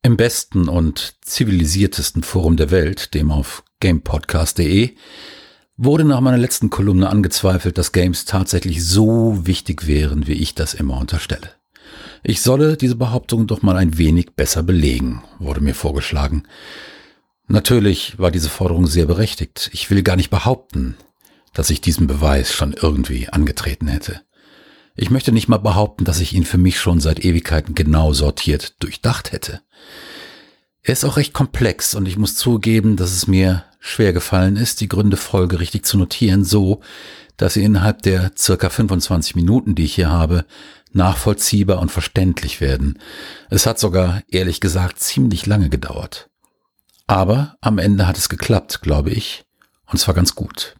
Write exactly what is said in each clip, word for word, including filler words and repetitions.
Im besten und zivilisiertesten Forum der Welt, dem auf gamepodcast punkt de, wurde nach meiner letzten Kolumne angezweifelt, dass Games tatsächlich so wichtig wären, wie ich das immer unterstelle. Ich solle diese Behauptung doch mal ein wenig besser belegen, wurde mir vorgeschlagen. Natürlich war diese Forderung sehr berechtigt. Ich will gar nicht behaupten, dass ich diesen Beweis schon irgendwie angetreten hätte. Ich möchte nicht mal behaupten, dass ich ihn für mich schon seit Ewigkeiten genau sortiert durchdacht hätte. Er ist auch recht komplex und ich muss zugeben, dass es mir schwer gefallen ist, die Gründe folgerichtig zu notieren, so, dass sie innerhalb der circa fünfundzwanzig Minuten, die ich hier habe, nachvollziehbar und verständlich werden. Es hat sogar, ehrlich gesagt, ziemlich lange gedauert. Aber am Ende hat es geklappt, glaube ich, und zwar ganz gut.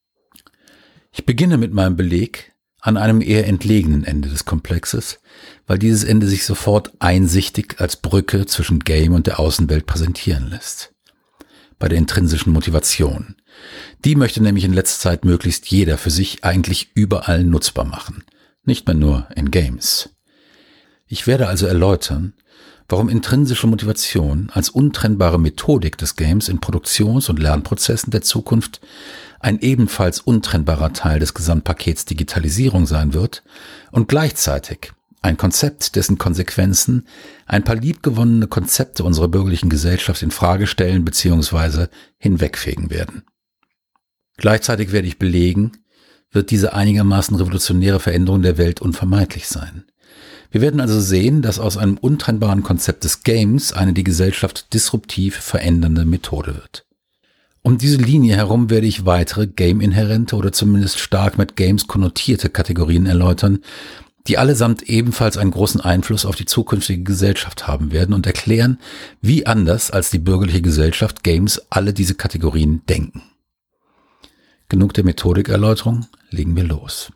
Ich beginne mit meinem Beleg an einem eher entlegenen Ende des Komplexes, weil dieses Ende sich sofort einsichtig als Brücke zwischen Game und der Außenwelt präsentieren lässt. Bei der intrinsischen Motivation. Die möchte nämlich in letzter Zeit möglichst jeder für sich eigentlich überall nutzbar machen, nicht mehr nur in Games. Ich werde also erläutern, warum intrinsische Motivation als untrennbare Methodik des Games in Produktions- und Lernprozessen der Zukunft ein ebenfalls untrennbarer Teil des Gesamtpakets Digitalisierung sein wird und gleichzeitig ein Konzept, dessen Konsequenzen ein paar liebgewonnene Konzepte unserer bürgerlichen Gesellschaft in Frage stellen bzw. hinwegfegen werden. Gleichzeitig werde ich belegen, wird diese einigermaßen revolutionäre Veränderung der Welt unvermeidlich sein. Wir werden also sehen, dass aus einem untrennbaren Konzept des Games eine die Gesellschaft disruptiv verändernde Methode wird. Um diese Linie herum werde ich weitere Game-inhärente oder zumindest stark mit Games konnotierte Kategorien erläutern, die allesamt ebenfalls einen großen Einfluss auf die zukünftige Gesellschaft haben werden und erklären, wie anders als die bürgerliche Gesellschaft Games alle diese Kategorien denken. Genug der Methodikerläuterung, legen wir los.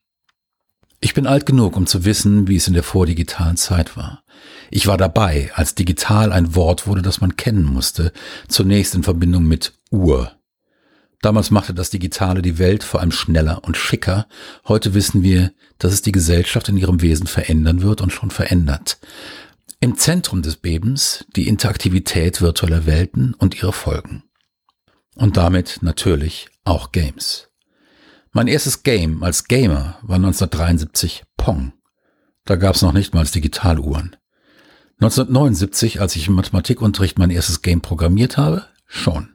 Ich bin alt genug, um zu wissen, wie es in der vordigitalen Zeit war. Ich war dabei, als digital ein Wort wurde, das man kennen musste, zunächst in Verbindung mit Uhr. Damals machte das Digitale die Welt vor allem schneller und schicker. Heute wissen wir, dass es die Gesellschaft in ihrem Wesen verändern wird und schon verändert. Im Zentrum des Bebens die Interaktivität virtueller Welten und ihre Folgen. Und damit natürlich auch Games. Mein erstes Game als Gamer war neunzehnhundertdreiundsiebzig Pong. Da gab es noch nicht mal Digitaluhren. neunzehnhundertneunundsiebzig, als ich im Mathematikunterricht mein erstes Game programmiert habe, schon.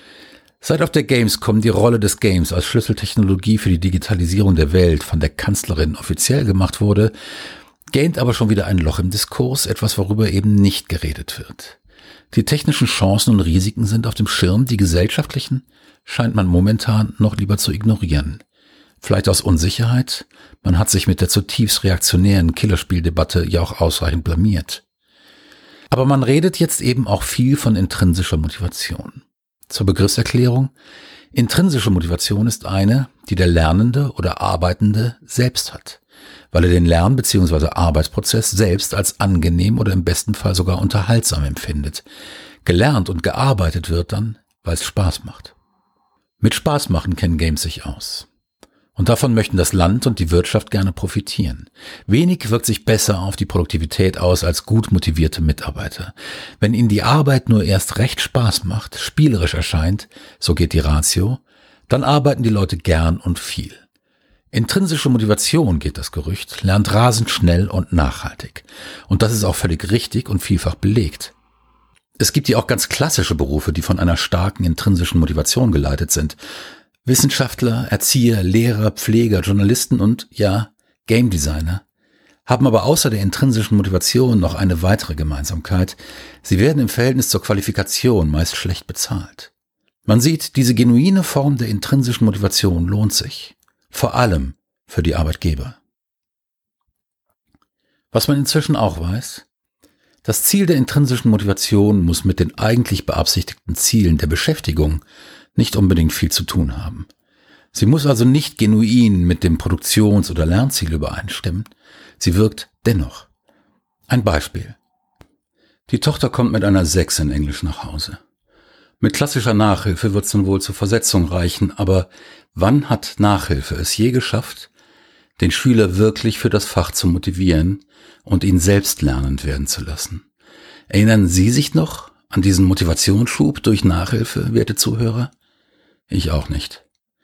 Seit auf der Gamescom die Rolle des Games als Schlüsseltechnologie für die Digitalisierung der Welt von der Kanzlerin offiziell gemacht wurde, gähnt aber schon wieder ein Loch im Diskurs, etwas, worüber eben nicht geredet wird. Die technischen Chancen und Risiken sind auf dem Schirm, die gesellschaftlichen scheint man momentan noch lieber zu ignorieren. Vielleicht aus Unsicherheit, man hat sich mit der zutiefst reaktionären Killerspieldebatte ja auch ausreichend blamiert. Aber man redet jetzt eben auch viel von intrinsischer Motivation. Zur Begriffserklärung: Intrinsische Motivation ist eine, die der Lernende oder Arbeitende selbst hat, weil er den Lern- bzw. Arbeitsprozess selbst als angenehm oder im besten Fall sogar unterhaltsam empfindet. Gelernt und gearbeitet wird dann, weil es Spaß macht. Mit Spaß machen kennen Games sich aus. Und davon möchten das Land und die Wirtschaft gerne profitieren. Wenig wirkt sich besser auf die Produktivität aus als gut motivierte Mitarbeiter. Wenn ihnen die Arbeit nur erst recht Spaß macht, spielerisch erscheint, so geht die Ratio, dann arbeiten die Leute gern und viel. Intrinsische Motivation, geht das Gerücht, lernt rasend schnell und nachhaltig. Und das ist auch völlig richtig und vielfach belegt. Es gibt ja auch ganz klassische Berufe, die von einer starken intrinsischen Motivation geleitet sind. Wissenschaftler, Erzieher, Lehrer, Pfleger, Journalisten und, ja, Game Designer haben aber außer der intrinsischen Motivation noch eine weitere Gemeinsamkeit. Sie werden im Verhältnis zur Qualifikation meist schlecht bezahlt. Man sieht, diese genuine Form der intrinsischen Motivation lohnt sich. Vor allem für die Arbeitgeber. Was man inzwischen auch weiß: Das Ziel der intrinsischen Motivation muss mit den eigentlich beabsichtigten Zielen der Beschäftigung nicht unbedingt viel zu tun haben. Sie muss also nicht genuin mit dem Produktions- oder Lernziel übereinstimmen. Sie wirkt dennoch. Ein Beispiel. Die Tochter kommt mit einer sechs in Englisch nach Hause. Mit klassischer Nachhilfe wird es dann wohl zur Versetzung reichen, aber wann hat Nachhilfe es je geschafft, den Schüler wirklich für das Fach zu motivieren und ihn selbst lernend werden zu lassen? Erinnern Sie sich noch an diesen Motivationsschub durch Nachhilfe, werte Zuhörer? Ich auch nicht.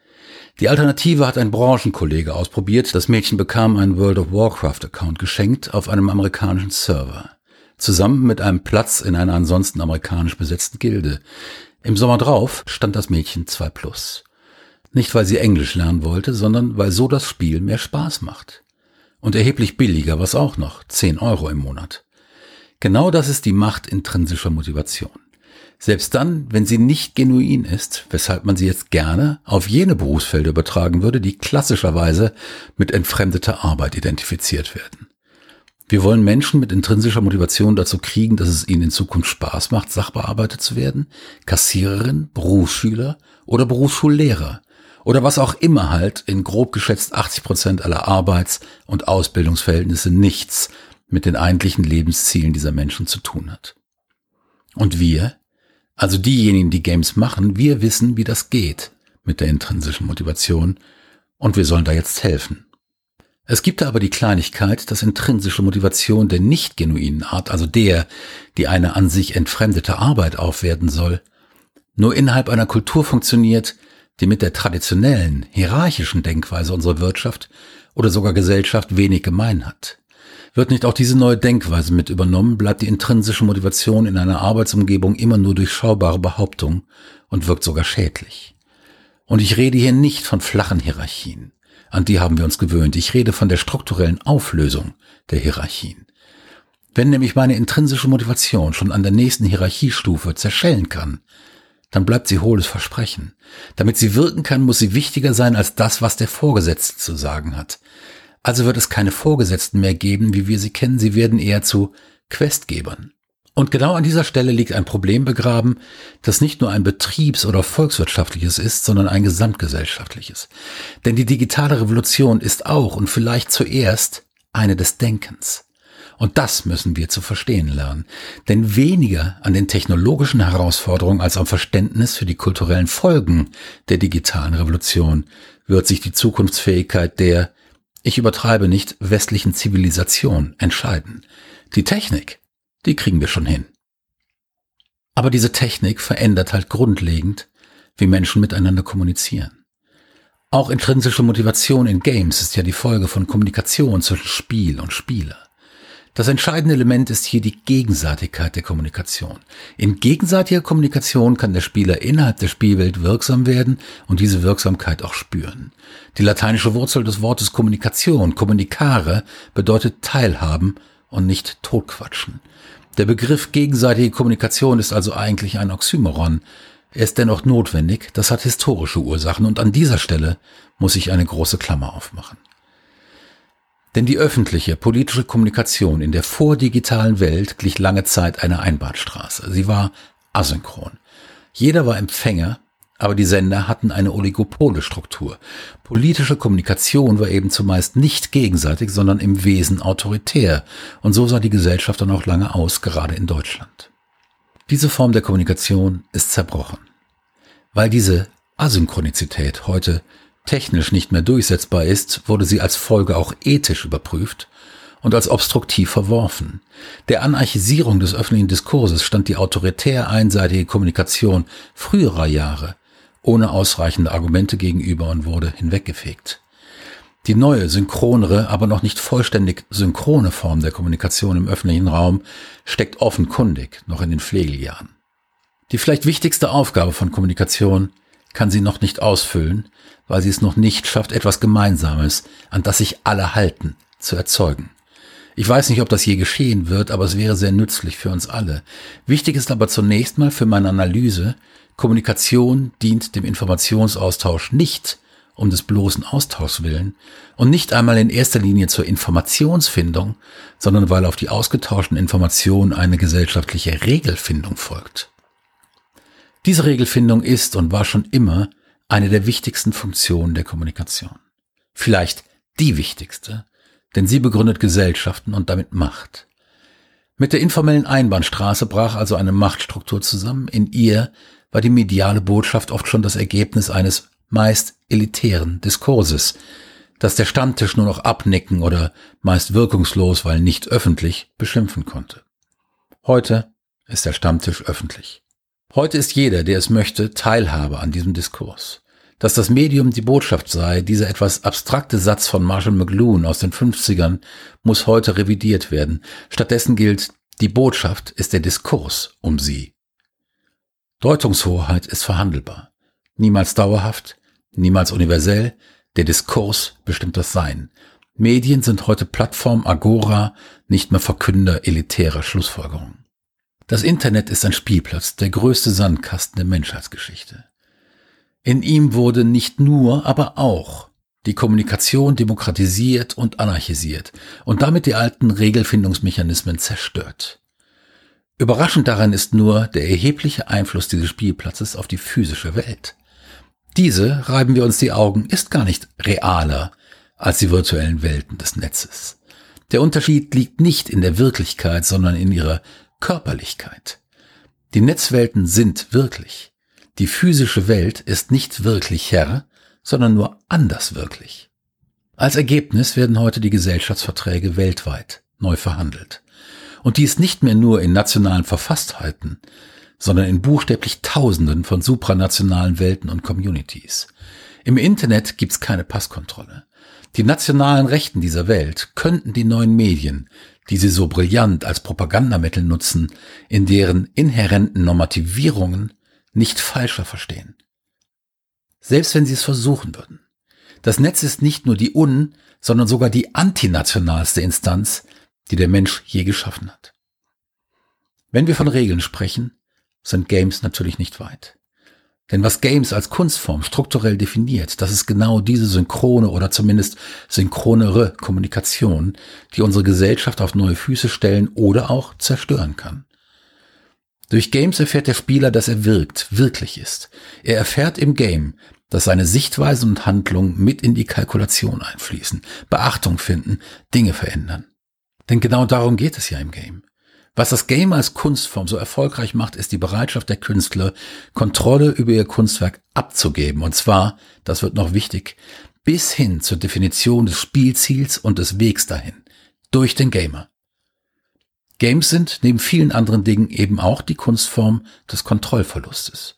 Die Alternative hat ein Branchenkollege ausprobiert. Das Mädchen bekam einen World of Warcraft-Account geschenkt auf einem amerikanischen Server. Zusammen mit einem Platz in einer ansonsten amerikanisch besetzten Gilde. Im Sommer drauf stand das Mädchen zwei plus. Nicht, weil sie Englisch lernen wollte, sondern weil so das Spiel mehr Spaß macht. Und erheblich billiger, was auch noch, zehn Euro im Monat. Genau das ist die Macht intrinsischer Motivation. Selbst dann, wenn sie nicht genuin ist, weshalb man sie jetzt gerne auf jene Berufsfelder übertragen würde, die klassischerweise mit entfremdeter Arbeit identifiziert werden. Wir wollen Menschen mit intrinsischer Motivation dazu kriegen, dass es ihnen in Zukunft Spaß macht, Sachbearbeiter zu werden, Kassiererin, Berufsschüler oder Berufsschullehrer oder was auch immer halt in grob geschätzt achtzig Prozent aller Arbeits- und Ausbildungsverhältnisse nichts mit den eigentlichen Lebenszielen dieser Menschen zu tun hat. Und wir, also diejenigen, die Games machen, wir wissen, wie das geht mit der intrinsischen Motivation und wir sollen da jetzt helfen. Es gibt da aber die Kleinigkeit, dass intrinsische Motivation der nicht genuinen Art, also der, die eine an sich entfremdete Arbeit aufwerten soll, nur innerhalb einer Kultur funktioniert, die mit der traditionellen, hierarchischen Denkweise unserer Wirtschaft oder sogar Gesellschaft wenig gemein hat. Wird nicht auch diese neue Denkweise mit übernommen, bleibt die intrinsische Motivation in einer Arbeitsumgebung immer nur durchschaubare Behauptung und wirkt sogar schädlich. Und ich rede hier nicht von flachen Hierarchien, an die haben wir uns gewöhnt. Ich rede von der strukturellen Auflösung der Hierarchien. Wenn nämlich meine intrinsische Motivation schon an der nächsten Hierarchiestufe zerschellen kann, dann bleibt sie hohles Versprechen. Damit sie wirken kann, muss sie wichtiger sein als das, was der Vorgesetzte zu sagen hat. Also wird es keine Vorgesetzten mehr geben, wie wir sie kennen, sie werden eher zu Questgebern. Und genau an dieser Stelle liegt ein Problem begraben, das nicht nur ein betriebs- oder volkswirtschaftliches ist, sondern ein gesamtgesellschaftliches. Denn die digitale Revolution ist auch und vielleicht zuerst eine des Denkens. Und das müssen wir zu verstehen lernen. Denn weniger an den technologischen Herausforderungen als am Verständnis für die kulturellen Folgen der digitalen Revolution wird sich die Zukunftsfähigkeit der, ich übertreibe nicht, westlichen Zivilisation entscheiden. Die Technik, die kriegen wir schon hin. Aber diese Technik verändert halt grundlegend, wie Menschen miteinander kommunizieren. Auch intrinsische Motivation in Games ist ja die Folge von Kommunikation zwischen Spiel und Spieler. Das entscheidende Element ist hier die Gegenseitigkeit der Kommunikation. In gegenseitiger Kommunikation kann der Spieler innerhalb der Spielwelt wirksam werden und diese Wirksamkeit auch spüren. Die lateinische Wurzel des Wortes Kommunikation, communicare, bedeutet teilhaben und nicht totquatschen. Der Begriff gegenseitige Kommunikation ist also eigentlich ein Oxymoron. Er ist dennoch notwendig, das hat historische Ursachen und an dieser Stelle muss ich eine große Klammer aufmachen. Denn die öffentliche, politische Kommunikation in der vordigitalen Welt glich lange Zeit einer Einbahnstraße. Sie war asynchron. Jeder war Empfänger, aber die Sender hatten eine Oligopole-Struktur. Politische Kommunikation war eben zumeist nicht gegenseitig, sondern im Wesen autoritär. Und so sah die Gesellschaft dann auch lange aus, gerade in Deutschland. Diese Form der Kommunikation ist zerbrochen. Weil diese Asynchronizität heute technisch nicht mehr durchsetzbar ist, wurde sie als Folge auch ethisch überprüft und als obstruktiv verworfen. Der Anarchisierung des öffentlichen Diskurses stand die autoritär einseitige Kommunikation früherer Jahre ohne ausreichende Argumente gegenüber und wurde hinweggefegt. Die neue, synchronere, aber noch nicht vollständig synchrone Form der Kommunikation im öffentlichen Raum steckt offenkundig noch in den Pflegejahren. Die vielleicht wichtigste Aufgabe von Kommunikation kann sie noch nicht ausfüllen, weil sie es noch nicht schafft, etwas Gemeinsames, an das sich alle halten, zu erzeugen. Ich weiß nicht, ob das je geschehen wird, aber es wäre sehr nützlich für uns alle. Wichtig ist aber zunächst mal für meine Analyse, Kommunikation dient dem Informationsaustausch nicht um des bloßen Austauschs willen und nicht einmal in erster Linie zur Informationsfindung, sondern weil auf die ausgetauschten Informationen eine gesellschaftliche Regelfindung folgt. Diese Regelfindung ist und war schon immer eine der wichtigsten Funktionen der Kommunikation. Vielleicht die wichtigste, denn sie begründet Gesellschaften und damit Macht. Mit der informellen Einbahnstraße brach also eine Machtstruktur zusammen. In ihr war die mediale Botschaft oft schon das Ergebnis eines meist elitären Diskurses, das der Stammtisch nur noch abnicken oder meist wirkungslos, weil nicht öffentlich, beschimpfen konnte. Heute ist der Stammtisch öffentlich. Heute ist jeder, der es möchte, Teilhabe an diesem Diskurs. Dass das Medium die Botschaft sei, dieser etwas abstrakte Satz von Marshall McLuhan aus den fünfzigern, muss heute revidiert werden. Stattdessen gilt, die Botschaft ist der Diskurs um sie. Deutungshoheit ist verhandelbar. Niemals dauerhaft, niemals universell. Der Diskurs bestimmt das Sein. Medien sind heute Plattform, Agora, nicht mehr Verkünder elitärer Schlussfolgerungen. Das Internet ist ein Spielplatz, der größte Sandkasten der Menschheitsgeschichte. In ihm wurde nicht nur, aber auch die Kommunikation demokratisiert und anarchisiert und damit die alten Regelfindungsmechanismen zerstört. Überraschend daran ist nur der erhebliche Einfluss dieses Spielplatzes auf die physische Welt. Diese, reiben wir uns die Augen, ist gar nicht realer als die virtuellen Welten des Netzes. Der Unterschied liegt nicht in der Wirklichkeit, sondern in ihrer Körperlichkeit. Die Netzwelten sind wirklich. Die physische Welt ist nicht wirklich Herr, sondern nur anders wirklich. Als Ergebnis werden heute die Gesellschaftsverträge weltweit neu verhandelt. Und dies nicht mehr nur in nationalen Verfasstheiten, sondern in buchstäblich Tausenden von supranationalen Welten und Communities. Im Internet gibt's keine Passkontrolle. Die nationalen Rechten dieser Welt könnten die neuen Medien, die sie so brillant als Propagandamittel nutzen, in deren inhärenten Normativierungen nicht falscher verstehen. Selbst wenn sie es versuchen würden. Das Netz ist nicht nur die un-, sondern sogar die antinationalste Instanz, die der Mensch je geschaffen hat. Wenn wir von Regeln sprechen, sind Games natürlich nicht weit. Denn was Games als Kunstform strukturell definiert, das ist genau diese synchrone oder zumindest synchronere Kommunikation, die unsere Gesellschaft auf neue Füße stellen oder auch zerstören kann. Durch Games erfährt der Spieler, dass er wirkt, wirklich ist. Er erfährt im Game, dass seine Sichtweise und Handlung mit in die Kalkulation einfließen, Beachtung finden, Dinge verändern. Denn genau darum geht es ja im Game. Was das Game als Kunstform so erfolgreich macht, ist die Bereitschaft der Künstler, Kontrolle über ihr Kunstwerk abzugeben. Und zwar, das wird noch wichtig, bis hin zur Definition des Spielziels und des Wegs dahin. Durch den Gamer. Games sind neben vielen anderen Dingen eben auch die Kunstform des Kontrollverlustes.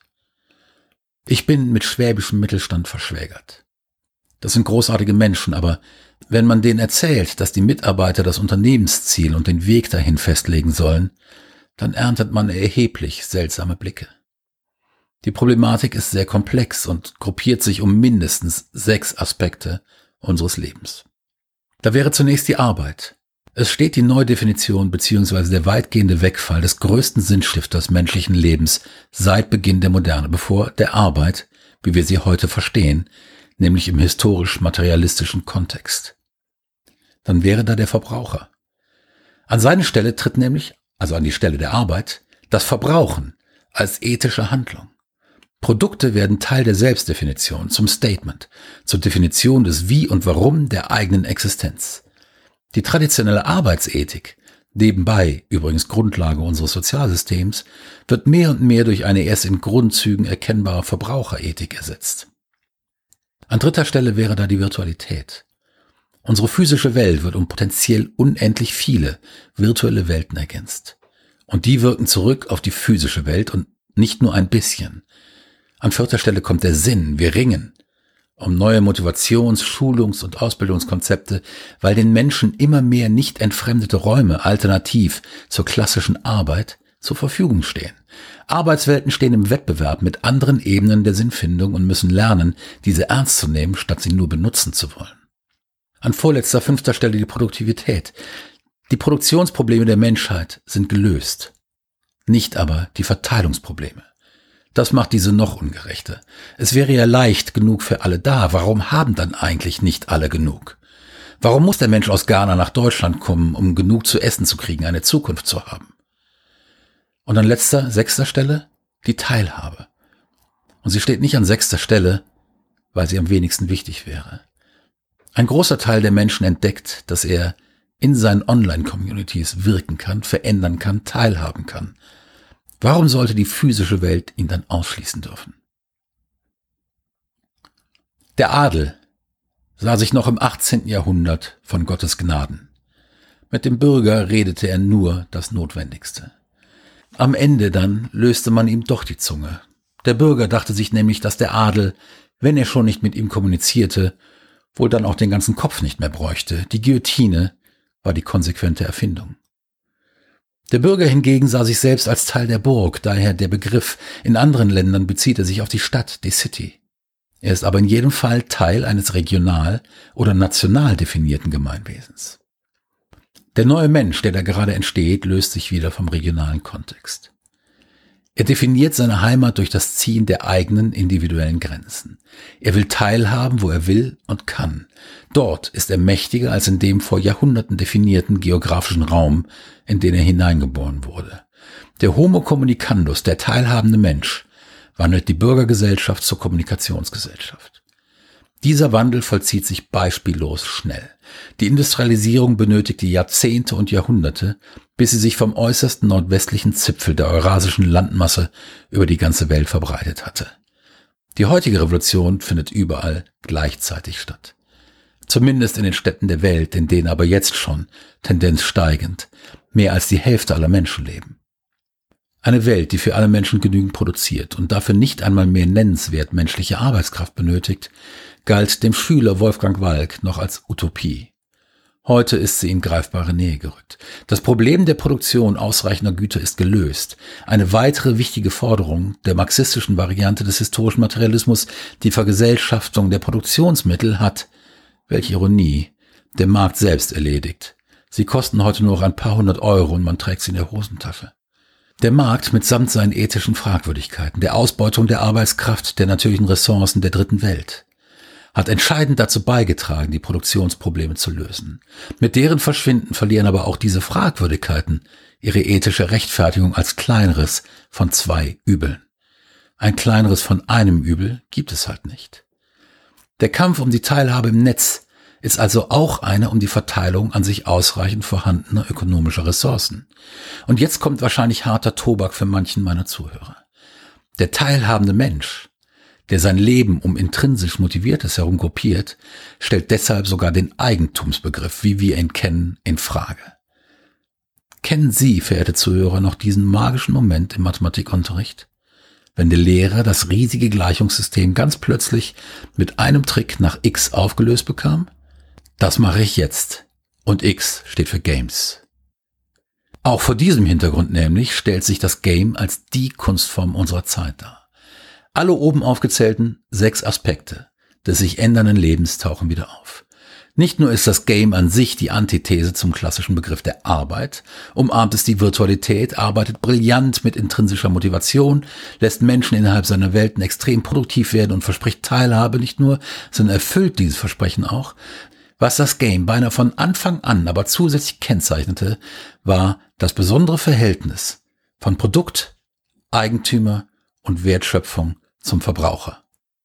Ich bin mit schwäbischem Mittelstand verschwägert. Das sind großartige Menschen, aber wenn man denen erzählt, dass die Mitarbeiter das Unternehmensziel und den Weg dahin festlegen sollen, dann erntet man erheblich seltsame Blicke. Die Problematik ist sehr komplex und gruppiert sich um mindestens sechs Aspekte unseres Lebens. Da wäre zunächst die Arbeit. Es steht die Neudefinition bzw. der weitgehende Wegfall des größten Sinnstifters menschlichen Lebens seit Beginn der Moderne bevor, der Arbeit, wie wir sie heute verstehen, nämlich im historisch-materialistischen Kontext. Dann wäre da der Verbraucher. An seine Stelle tritt nämlich, also an die Stelle der Arbeit, das Verbrauchen als ethische Handlung. Produkte werden Teil der Selbstdefinition, zum Statement, zur Definition des Wie und Warum der eigenen Existenz. Die traditionelle Arbeitsethik, nebenbei übrigens Grundlage unseres Sozialsystems, wird mehr und mehr durch eine erst in Grundzügen erkennbare Verbraucherethik ersetzt. An dritter Stelle wäre da die Virtualität. Unsere physische Welt wird um potenziell unendlich viele virtuelle Welten ergänzt. Und die wirken zurück auf die physische Welt und nicht nur ein bisschen. An vierter Stelle kommt der Sinn. Wir ringen um neue Motivations-, Schulungs- und Ausbildungskonzepte, weil den Menschen immer mehr nicht entfremdete Räume alternativ zur klassischen Arbeit zur Verfügung stehen. Arbeitswelten stehen im Wettbewerb mit anderen Ebenen der Sinnfindung und müssen lernen, diese ernst zu nehmen, statt sie nur benutzen zu wollen. An vorletzter, fünfter Stelle die Produktivität. Die Produktionsprobleme der Menschheit sind gelöst, nicht aber die Verteilungsprobleme. Das macht diese noch ungerechter. Es wäre ja leicht genug für alle da. Warum haben dann eigentlich nicht alle genug? Warum muss der Mensch aus Ghana nach Deutschland kommen, um genug zu essen zu kriegen, eine Zukunft zu haben? Und an letzter, sechster Stelle die Teilhabe. Und sie steht nicht an sechster Stelle, weil sie am wenigsten wichtig wäre. Ein großer Teil der Menschen entdeckt, dass er in seinen Online-Communities wirken kann, verändern kann, teilhaben kann. Warum sollte die physische Welt ihn dann ausschließen dürfen? Der Adel sah sich noch im achtzehnten Jahrhundert von Gottes Gnaden. Mit dem Bürger redete er nur das Notwendigste. Am Ende dann löste man ihm doch die Zunge. Der Bürger dachte sich nämlich, dass der Adel, wenn er schon nicht mit ihm kommunizierte, wohl dann auch den ganzen Kopf nicht mehr bräuchte. Die Guillotine war die konsequente Erfindung. Der Bürger hingegen sah sich selbst als Teil der Burg, daher der Begriff. In anderen Ländern bezieht er sich auf die Stadt, die City. Er ist aber in jedem Fall Teil eines regional oder national definierten Gemeinwesens. Der neue Mensch, der da gerade entsteht, löst sich wieder vom regionalen Kontext. Er definiert seine Heimat durch das Ziehen der eigenen individuellen Grenzen. Er will teilhaben, wo er will und kann. Dort ist er mächtiger als in dem vor Jahrhunderten definierten geografischen Raum, in den er hineingeboren wurde. Der Homo communicandus, der teilhabende Mensch, wandelt die Bürgergesellschaft zur Kommunikationsgesellschaft. Dieser Wandel vollzieht sich beispiellos schnell. Die Industrialisierung benötigte Jahrzehnte und Jahrhunderte, bis sie sich vom äußersten nordwestlichen Zipfel der eurasischen Landmasse über die ganze Welt verbreitet hatte. Die heutige Revolution findet überall gleichzeitig statt. Zumindest in den Städten der Welt, in denen aber jetzt schon, Tendenz steigend, mehr als die Hälfte aller Menschen leben. Eine Welt, die für alle Menschen genügend produziert und dafür nicht einmal mehr nennenswert menschliche Arbeitskraft benötigt, galt dem Schüler Wolfgang Walk noch als Utopie. Heute ist sie in greifbare Nähe gerückt. Das Problem der Produktion ausreichender Güter ist gelöst. Eine weitere wichtige Forderung der marxistischen Variante des historischen Materialismus, die Vergesellschaftung der Produktionsmittel, hat, welche Ironie, der Markt selbst erledigt. Sie kosten heute nur noch ein paar hundert Euro und man trägt sie in der Hosentasche. Der Markt mitsamt seinen ethischen Fragwürdigkeiten, der Ausbeutung der Arbeitskraft, der natürlichen Ressourcen der dritten Welt, hat entscheidend dazu beigetragen, die Produktionsprobleme zu lösen. Mit deren Verschwinden verlieren aber auch diese Fragwürdigkeiten ihre ethische Rechtfertigung als kleineres von zwei Übeln. Ein kleineres von einem Übel gibt es halt nicht. Der Kampf um die Teilhabe im Netz ist also auch eine um die Verteilung an sich ausreichend vorhandener ökonomischer Ressourcen. Und jetzt kommt wahrscheinlich harter Tobak für manchen meiner Zuhörer. Der teilhabende Mensch, der sein Leben um intrinsisch Motiviertes herum gruppiert, stellt deshalb sogar den Eigentumsbegriff, wie wir ihn kennen, in Frage. Kennen Sie, verehrte Zuhörer, noch diesen magischen Moment im Mathematikunterricht, wenn der Lehrer das riesige Gleichungssystem ganz plötzlich mit einem Trick nach X aufgelöst bekam? Das mache ich jetzt. Und X steht für Games. Auch vor diesem Hintergrund nämlich stellt sich das Game als die Kunstform unserer Zeit dar. Alle oben aufgezählten sechs Aspekte des sich ändernden Lebens tauchen wieder auf. Nicht nur ist das Game an sich die Antithese zum klassischen Begriff der Arbeit, umarmt es die Virtualität, arbeitet brillant mit intrinsischer Motivation, lässt Menschen innerhalb seiner Welten extrem produktiv werden und verspricht Teilhabe nicht nur, sondern erfüllt dieses Versprechen auch. Was das Game beinahe von Anfang an aber zusätzlich kennzeichnete, war das besondere Verhältnis von Produkt, Eigentümer und Wertschöpfung zum Verbraucher.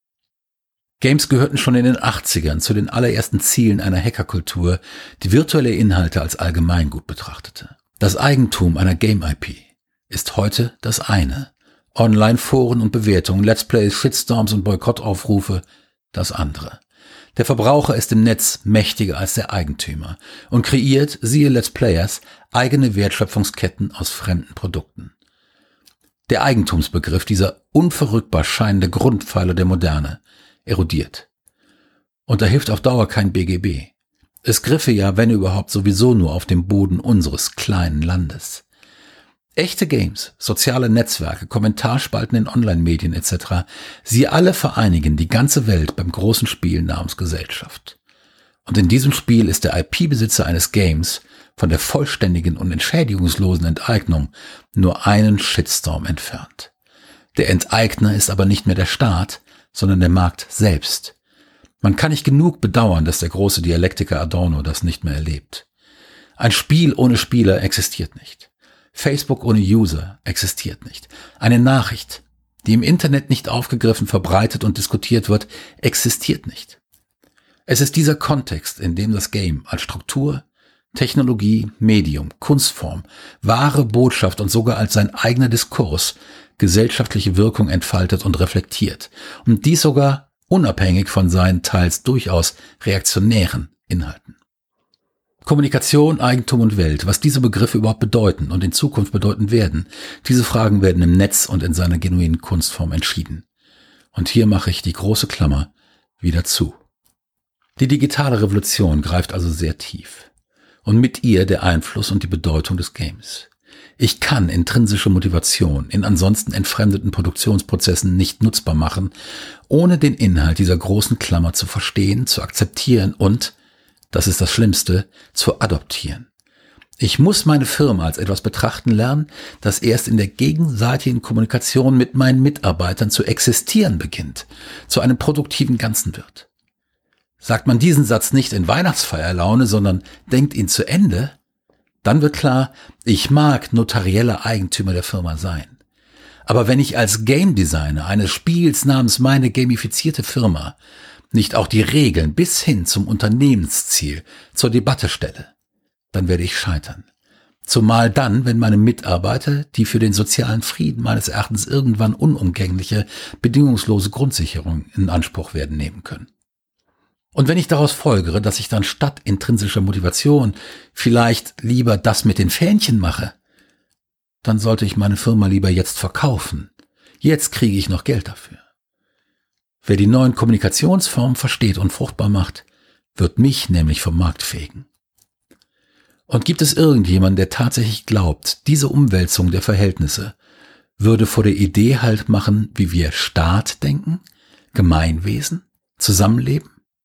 Games gehörten schon in den achtzigern zu den allerersten Zielen einer Hackerkultur, die virtuelle Inhalte als Allgemeingut betrachtete. Das Eigentum einer Game-I P ist heute das eine, Online-Foren und Bewertungen, Let's Plays, Shitstorms und Boykottaufrufe das andere. Der Verbraucher ist im Netz mächtiger als der Eigentümer und kreiert, siehe Let's Players, eigene Wertschöpfungsketten aus fremden Produkten. Der Eigentumsbegriff, dieser unverrückbar scheinende Grundpfeiler der Moderne, erodiert. Und da hilft auf Dauer kein B G B. Es griffe ja, wenn überhaupt, sowieso nur auf dem Boden unseres kleinen Landes. Echte Games, soziale Netzwerke, Kommentarspalten in Online-Medien et cetera, sie alle vereinigen die ganze Welt beim großen Spiel namens Gesellschaft. Und in diesem Spiel ist der I P-Besitzer eines Games von der vollständigen und entschädigungslosen Enteignung nur einen Shitstorm entfernt. Der Enteigner ist aber nicht mehr der Staat, sondern der Markt selbst. Man kann nicht genug bedauern, dass der große Dialektiker Adorno das nicht mehr erlebt. Ein Spiel ohne Spieler existiert nicht. Facebook ohne User existiert nicht. Eine Nachricht, die im Internet nicht aufgegriffen, verbreitet und diskutiert wird, existiert nicht. Es ist dieser Kontext, in dem das Game als Struktur, Technologie, Medium, Kunstform, wahre Botschaft und sogar als sein eigener Diskurs gesellschaftliche Wirkung entfaltet und reflektiert. Und dies sogar unabhängig von seinen teils durchaus reaktionären Inhalten. Kommunikation, Eigentum und Welt, was diese Begriffe überhaupt bedeuten und in Zukunft bedeuten werden, diese Fragen werden im Netz und in seiner genuinen Kunstform entschieden. Und hier mache ich die große Klammer wieder zu. Die digitale Revolution greift also sehr tief. Und mit ihr der Einfluss und die Bedeutung des Games. Ich kann intrinsische Motivation in ansonsten entfremdeten Produktionsprozessen nicht nutzbar machen, ohne den Inhalt dieser großen Klammer zu verstehen, zu akzeptieren und, das ist das Schlimmste, zu adoptieren. Ich muss meine Firma als etwas betrachten lernen, das erst in der gegenseitigen Kommunikation mit meinen Mitarbeitern zu existieren beginnt, zu einem produktiven Ganzen wird. Sagt man diesen Satz nicht in Weihnachtsfeierlaune, sondern denkt ihn zu Ende, dann wird klar, ich mag notarieller Eigentümer der Firma sein. Aber wenn ich als Game Designer eines Spiels namens meine gamifizierte Firma nicht auch die Regeln bis hin zum Unternehmensziel zur Debatte stelle, dann werde ich scheitern. Zumal dann, wenn meine Mitarbeiter die für den sozialen Frieden meines Erachtens irgendwann unumgängliche, bedingungslose Grundsicherung in Anspruch werden nehmen können. Und wenn ich daraus folgere, dass ich dann statt intrinsischer Motivation vielleicht lieber das mit den Fähnchen mache, dann sollte ich meine Firma lieber jetzt verkaufen. Jetzt kriege ich noch Geld dafür. Wer die neuen Kommunikationsformen versteht und fruchtbar macht, wird mich nämlich vom Markt fegen. Und gibt es irgendjemanden, der tatsächlich glaubt, diese Umwälzung der Verhältnisse würde vor der Idee Halt machen, wie wir Staat denken, Gemeinwesen, Zusammenleben?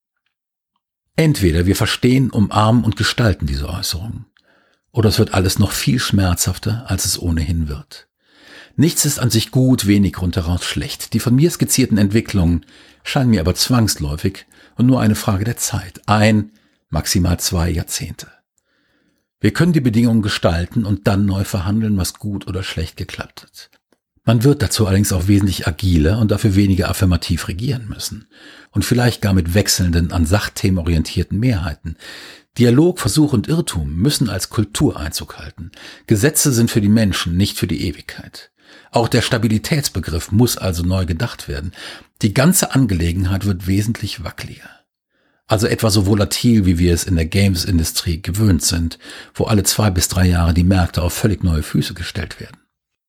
Entweder wir verstehen, umarmen und gestalten diese Äußerungen, oder es wird alles noch viel schmerzhafter, als es ohnehin wird. Nichts ist an sich gut, wenig rundheraus schlecht. Die von mir skizzierten Entwicklungen scheinen mir aber zwangsläufig und nur eine Frage der Zeit. Ein, maximal zwei Jahrzehnte. Wir können die Bedingungen gestalten und dann neu verhandeln, was gut oder schlecht geklappt hat. Man wird dazu allerdings auch wesentlich agiler und dafür weniger affirmativ regieren müssen. Und vielleicht gar mit wechselnden, an Sachthemen orientierten Mehrheiten. Dialog, Versuch und Irrtum müssen als Kultur Einzug halten. Gesetze sind für die Menschen, nicht für die Ewigkeit. Auch der Stabilitätsbegriff muss also neu gedacht werden. Die ganze Angelegenheit wird wesentlich wackeliger. Also etwa so volatil, wie wir es in der Games-Industrie gewöhnt sind, wo alle zwei bis drei Jahre die Märkte auf völlig neue Füße gestellt werden.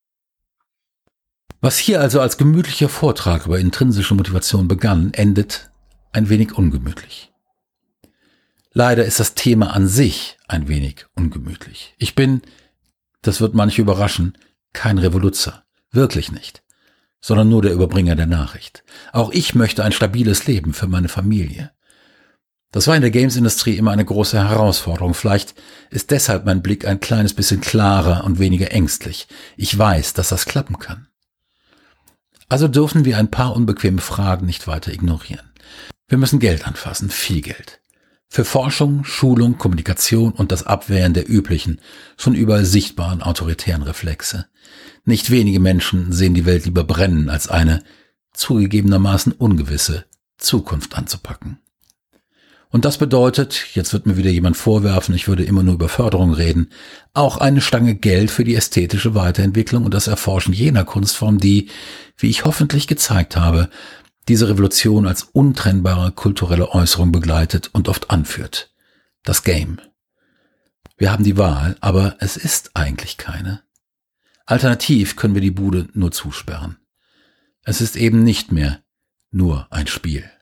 Was hier also als gemütlicher Vortrag über intrinsische Motivation begann, endet ein wenig ungemütlich. Leider ist das Thema an sich ein wenig ungemütlich. Ich bin, das wird manche überraschen, kein Revoluzer, wirklich nicht, sondern nur der Überbringer der Nachricht. Auch ich möchte ein stabiles Leben für meine Familie. Das war in der Games-Industrie immer eine große Herausforderung. Vielleicht ist deshalb mein Blick ein kleines bisschen klarer und weniger ängstlich. Ich weiß, dass das klappen kann. Also dürfen wir ein paar unbequeme Fragen nicht weiter ignorieren. Wir müssen Geld anfassen, viel Geld. Für Forschung, Schulung, Kommunikation und das Abwehren der üblichen, schon überall sichtbaren autoritären Reflexe. Nicht wenige Menschen sehen die Welt lieber brennen, als eine, zugegebenermaßen ungewisse, Zukunft anzupacken. Und das bedeutet, jetzt wird mir wieder jemand vorwerfen, ich würde immer nur über Förderung reden, auch eine Stange Geld für die ästhetische Weiterentwicklung und das Erforschen jener Kunstform, die, wie ich hoffentlich gezeigt habe, diese Revolution als untrennbare kulturelle Äußerung begleitet und oft anführt. Das Game. Wir haben die Wahl, aber es ist eigentlich keine. Alternativ können wir die Bude nur zusperren. Es ist eben nicht mehr nur ein Spiel.